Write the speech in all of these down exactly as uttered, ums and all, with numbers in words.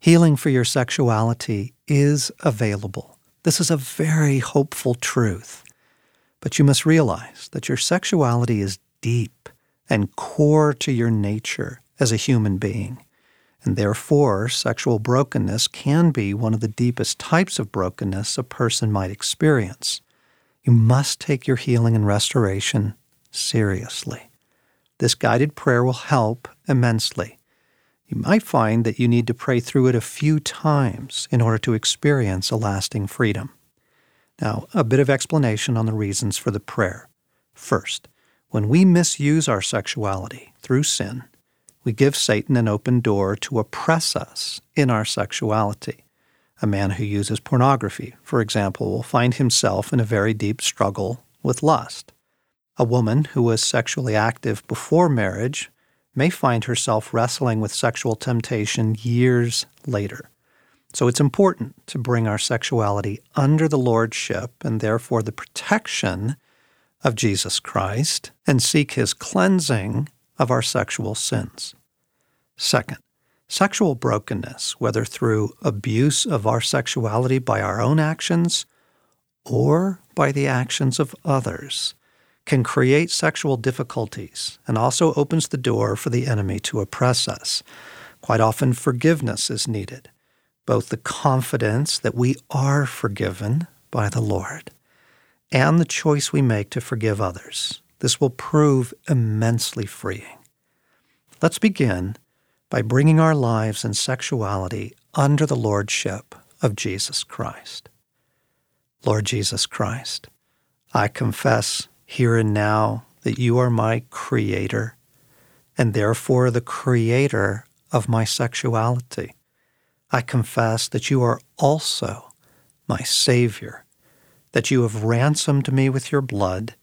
Healing for your sexuality is available. This is a very hopeful truth. But you must realize that your sexuality is deep and core to your nature as a human being. And therefore, sexual brokenness can be one of the deepest types of brokenness a person might experience. You must take your healing and restoration seriously. This guided prayer will help immensely. You might find that you need to pray through it a few times in order to experience a lasting freedom. Now, a bit of explanation on the reasons for the prayer. First, when we misuse our sexuality through sin, we give Satan an open door to oppress us in our sexuality. A man who uses pornography, for example, will find himself in a very deep struggle with lust. A woman who was sexually active before marriage may find herself wrestling with sexual temptation years later. So it's important to bring our sexuality under the lordship and therefore the protection of Jesus Christ and seek his cleansing of our sexual sins. Second, sexual brokenness, whether through abuse of our sexuality by our own actions or by the actions of others, can create sexual difficulties and also opens the door for the enemy to oppress us. Quite often, forgiveness is needed, both the confidence that we are forgiven by the Lord and the choice we make to forgive others. This will prove immensely freeing. Let's begin by bringing our lives and sexuality under the lordship of Jesus Christ. Lord Jesus Christ, I confess here and now that you are my creator and therefore the creator of my sexuality. I confess that you are also my Savior, that you have ransomed me with your blood.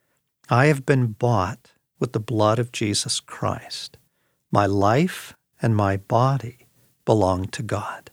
I have been bought with the blood of Jesus Christ. My life and my body belong to God.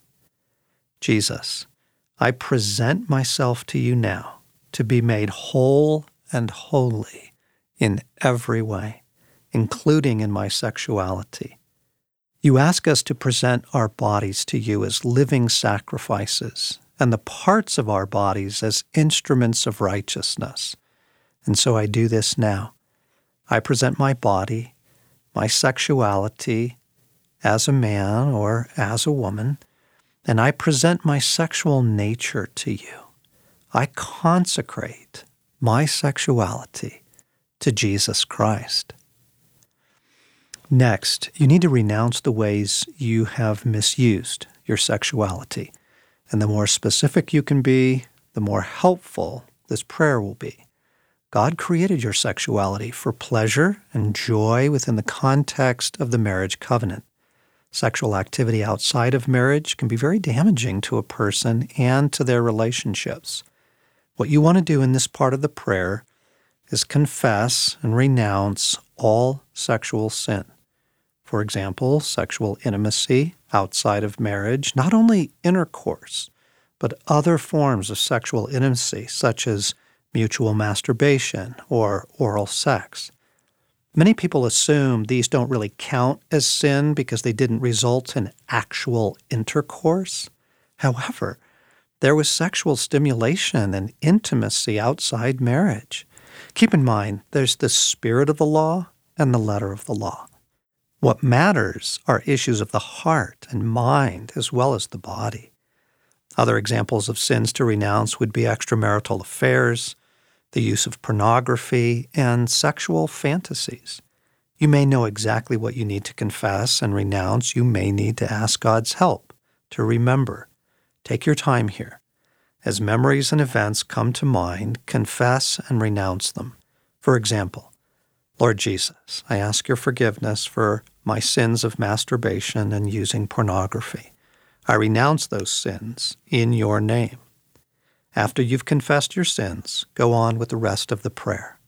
Jesus, I present myself to you now to be made whole and holy in every way, including in my sexuality. You ask us to present our bodies to you as living sacrifices and the parts of our bodies as instruments of righteousness. And so I do this now. I present my body, my sexuality, as a man or as a woman, and I present my sexual nature to you. I consecrate my sexuality to Jesus Christ. Next, you need to renounce the ways you have misused your sexuality. And the more specific you can be, the more helpful this prayer will be. God created your sexuality for pleasure and joy within the context of the marriage covenant. Sexual activity outside of marriage can be very damaging to a person and to their relationships. What you want to do in this part of the prayer is confess and renounce all sexual sin. For example, sexual intimacy outside of marriage, not only intercourse, but other forms of sexual intimacy, such as mutual masturbation or oral sex. Many people assume these don't really count as sin because they didn't result in actual intercourse. However, there was sexual stimulation and intimacy outside marriage. Keep in mind, there's the spirit of the law and the letter of the law. What matters are issues of the heart and mind as well as the body. Other examples of sins to renounce would be extramarital affairs, the use of pornography, and sexual fantasies. You may know exactly what you need to confess and renounce. You may need to ask God's help to remember. Take your time here. As memories and events come to mind, confess and renounce them. For example, Lord Jesus, I ask your forgiveness for my sins of masturbation and using pornography. I renounce those sins in your name. After you've confessed your sins, go on with the rest of the prayer.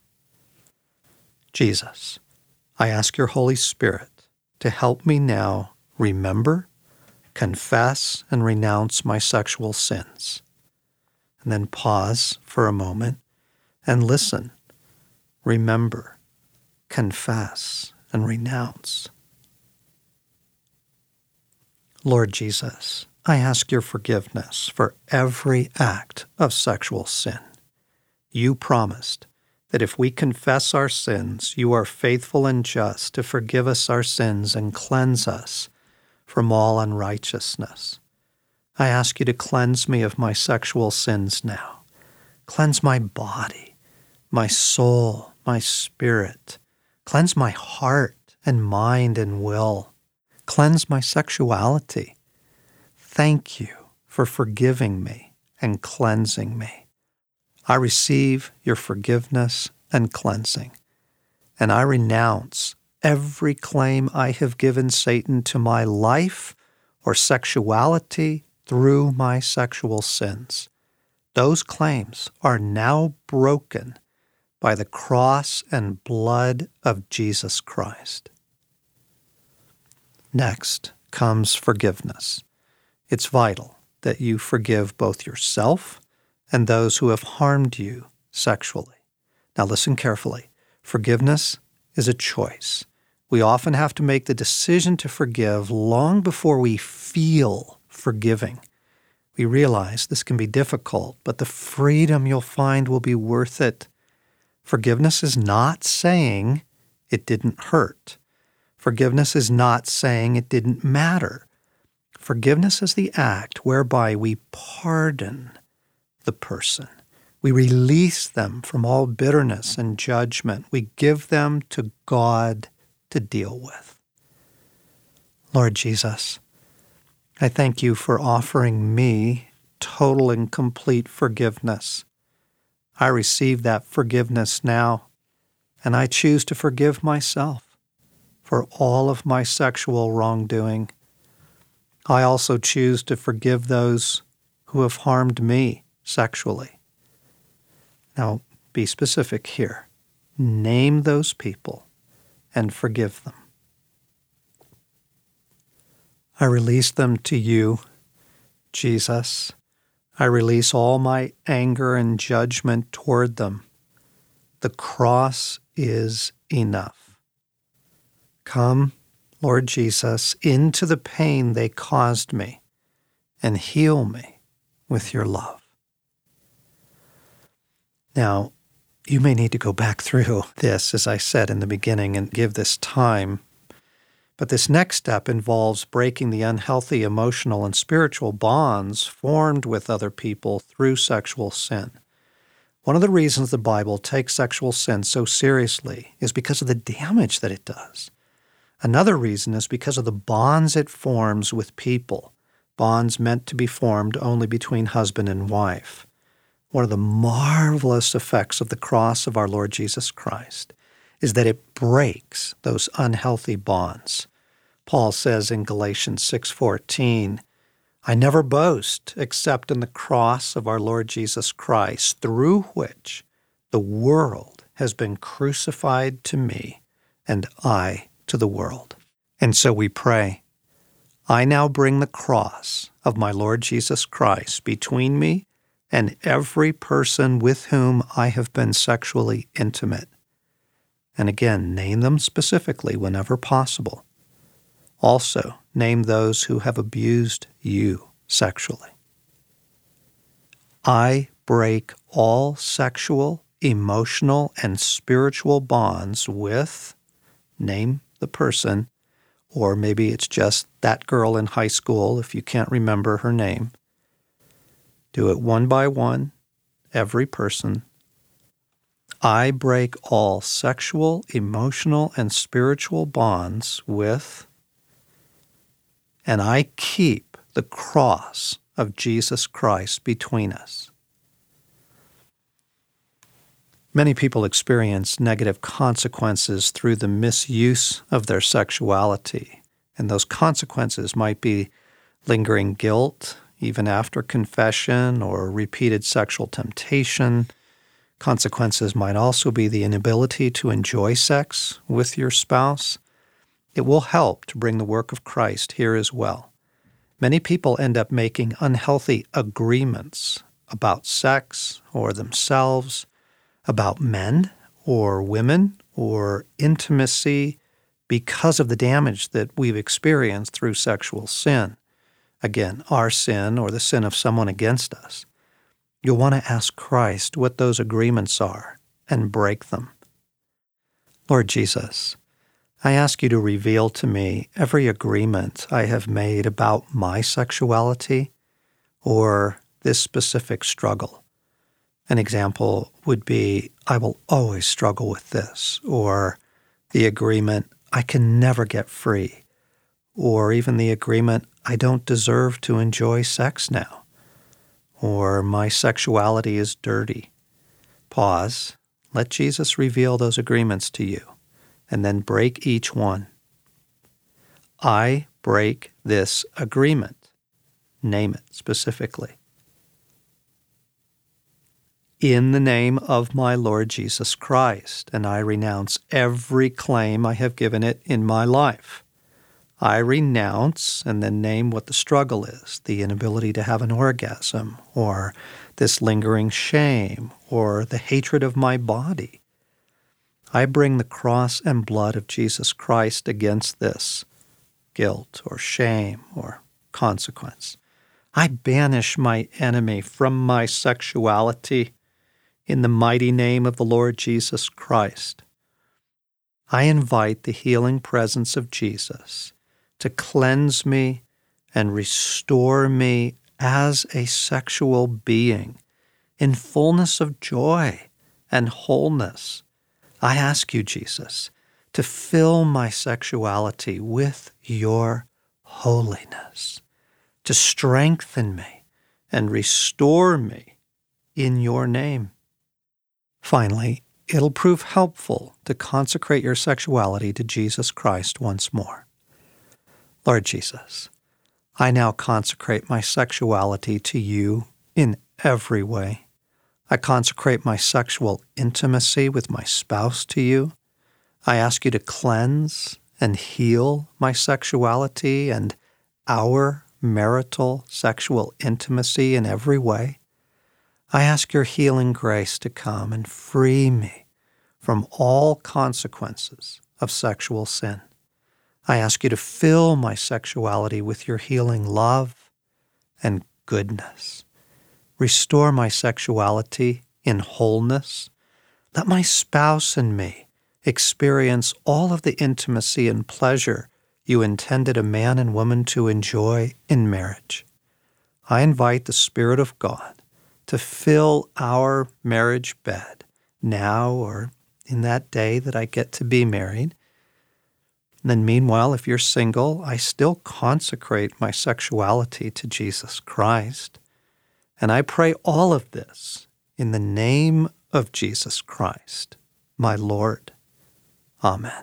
Jesus, I ask your Holy Spirit to help me now remember, confess, and renounce my sexual sins. And then pause for a moment and listen. Remember, confess, and renounce. Lord Jesus, I ask your forgiveness for every act of sexual sin. You promised that if we confess our sins, you are faithful and just to forgive us our sins and cleanse us from all unrighteousness. I ask you to cleanse me of my sexual sins now. Cleanse my body, my soul, my spirit. Cleanse my heart and mind and will. Cleanse my sexuality. Thank you for forgiving me and cleansing me. I receive your forgiveness and cleansing, and I renounce every claim I have given Satan to my life or sexuality through my sexual sins. Those claims are now broken by the cross and blood of Jesus Christ. Next comes forgiveness. It's vital that you forgive both yourself and those who have harmed you sexually. Now listen carefully. Forgiveness is a choice. We often have to make the decision to forgive long before we feel forgiving. We realize this can be difficult, but the freedom you'll find will be worth it. Forgiveness is not saying it didn't hurt. Forgiveness is not saying it didn't matter. Forgiveness is the act whereby we pardon the person. We release them from all bitterness and judgment. We give them to God to deal with. Lord Jesus, I thank you for offering me total and complete forgiveness. I receive that forgiveness now, and I choose to forgive myself for all of my sexual wrongdoing. I also choose to forgive those who have harmed me sexually. Now, be specific here. Name those people and forgive them. I release them to you, Jesus. I release all my anger and judgment toward them. The cross is enough. Come, Lord Jesus, into the pain they caused me and heal me with your love. Now, you may need to go back through this, as I said in the beginning, and give this time. But this next step involves breaking the unhealthy emotional and spiritual bonds formed with other people through sexual sin. One of the reasons the Bible takes sexual sin so seriously is because of the damage that it does. Another reason is because of the bonds it forms with people, bonds meant to be formed only between husband and wife. One of the marvelous effects of the cross of our Lord Jesus Christ is that it breaks those unhealthy bonds. Paul says in Galatians six fourteen, I never boast except in the cross of our Lord Jesus Christ, through which the world has been crucified to me, and I to the world. And so we pray, I now bring the cross of my Lord Jesus Christ between me and every person with whom I have been sexually intimate. And again, name them specifically whenever possible. Also, name those who have abused you sexually. I break all sexual, emotional, and spiritual bonds with, name the person, or maybe it's just that girl in high school if you can't remember her name. Do it one by one, every person. I break all sexual, emotional, and spiritual bonds with, and I keep the cross of Jesus Christ between us. Many people experience negative consequences through the misuse of their sexuality, and those consequences might be lingering guilt, even after confession or repeated sexual temptation. Consequences might also be the inability to enjoy sex with your spouse. It will help to bring the work of Christ here as well. Many people end up making unhealthy agreements about sex or themselves, about men or women or intimacy because of the damage that we've experienced through sexual sin. again, our sin or the sin of someone against us, you'll want to ask Christ what those agreements are and break them. Lord Jesus, I ask you to reveal to me every agreement I have made about my sexuality or this specific struggle. An example would be, I will always struggle with this, or the agreement, I can never get free, or even the agreement, I don't deserve to enjoy sex now, or my sexuality is dirty. Pause. Let Jesus reveal those agreements to you, and then break each one. I break this agreement. Name it specifically. In the name of my Lord Jesus Christ, and I renounce every claim I have given it in my life. I renounce and then name what the struggle is, the inability to have an orgasm, or this lingering shame, or the hatred of my body. I bring the cross and blood of Jesus Christ against this guilt or shame or consequence. I banish my enemy from my sexuality in the mighty name of the Lord Jesus Christ. I invite the healing presence of Jesus to cleanse me and restore me as a sexual being in fullness of joy and wholeness. I ask you, Jesus, to fill my sexuality with your holiness, to strengthen me and restore me in your name. Finally, it'll prove helpful to consecrate your sexuality to Jesus Christ once more. Lord Jesus, I now consecrate my sexuality to you in every way. I consecrate my sexual intimacy with my spouse to you. I ask you to cleanse and heal my sexuality and our marital sexual intimacy in every way. I ask your healing grace to come and free me from all consequences of sexual sin. I ask you to fill my sexuality with your healing love and goodness. Restore my sexuality in wholeness. Let my spouse and me experience all of the intimacy and pleasure you intended a man and woman to enjoy in marriage. I invite the Spirit of God to fill our marriage bed now or in that day that I get to be married. And then meanwhile, if you're single, I still consecrate my sexuality to Jesus Christ. And I pray all of this in the name of Jesus Christ, my Lord. Amen.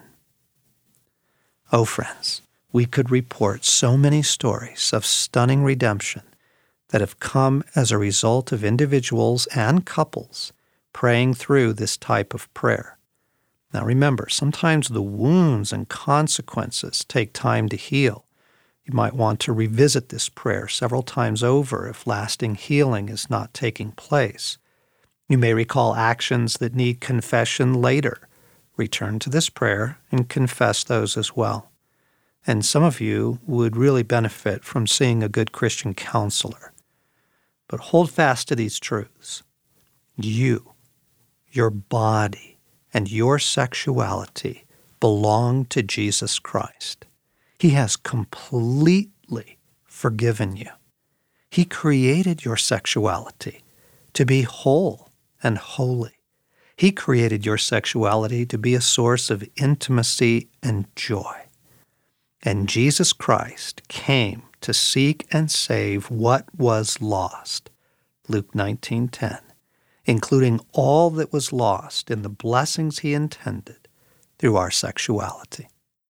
Oh, friends, we could report so many stories of stunning redemption that have come as a result of individuals and couples praying through this type of prayer. Now remember, sometimes the wounds and consequences take time to heal. You might want to revisit this prayer several times over if lasting healing is not taking place. You may recall actions that need confession later. Return to this prayer and confess those as well. And some of you would really benefit from seeing a good Christian counselor. But hold fast to these truths. You, your body, and your sexuality belong to Jesus Christ. He has completely forgiven you. He created your sexuality to be whole and holy. He created your sexuality to be a source of intimacy and joy. And Jesus Christ came to seek and save what was lost, Luke nineteen ten, including all that was lost in the blessings he intended through our sexuality.